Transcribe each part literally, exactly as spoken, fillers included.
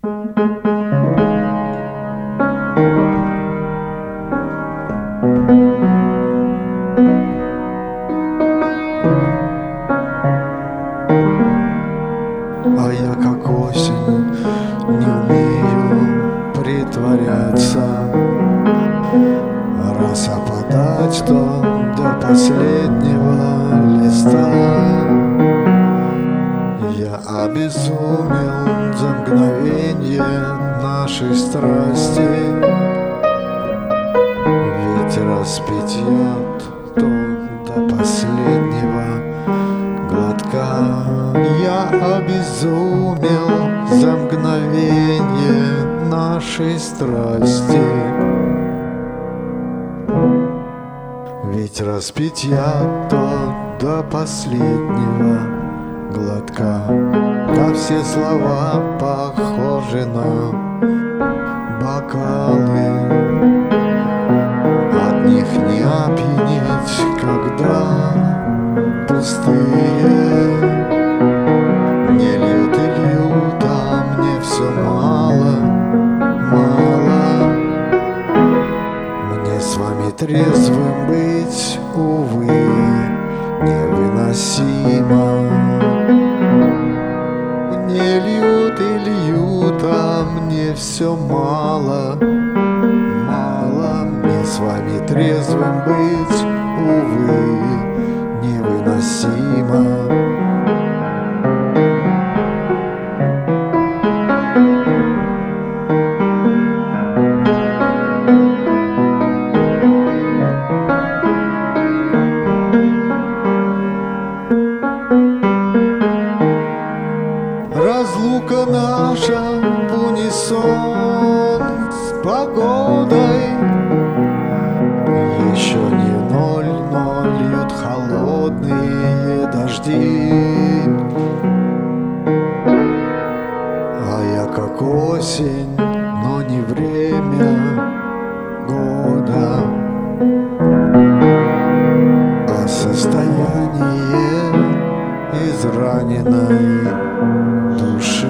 А я как осень не умею притворяться, раз опадать, то до последнего листа. Я обезумел за мгновенье нашей страсти, ведь распить яд, то до последнего глотка. Я обезумел за мгновенье нашей страсти, ведь распить яд, то до последнего глотка. А все слова похожи на бокалы, от них не опьянеть, когда пустые. Не льют и льют, а мне все мало, мало. Мне с вами трезвым быть, увы, невыносимо. Мне льют и льют, а мне все мало, мало. Мне с вами трезвым быть, увы, невыносимо. Разлука наша в унисон с погодой. Еще не ноль, но льют холодные дожди. А я как осень, но не время года, а состояние израненной души.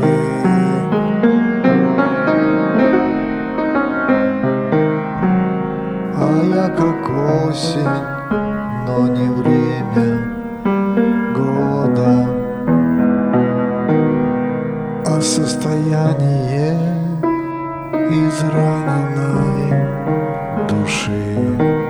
А я как осень, но не время года, а состояние израненной души.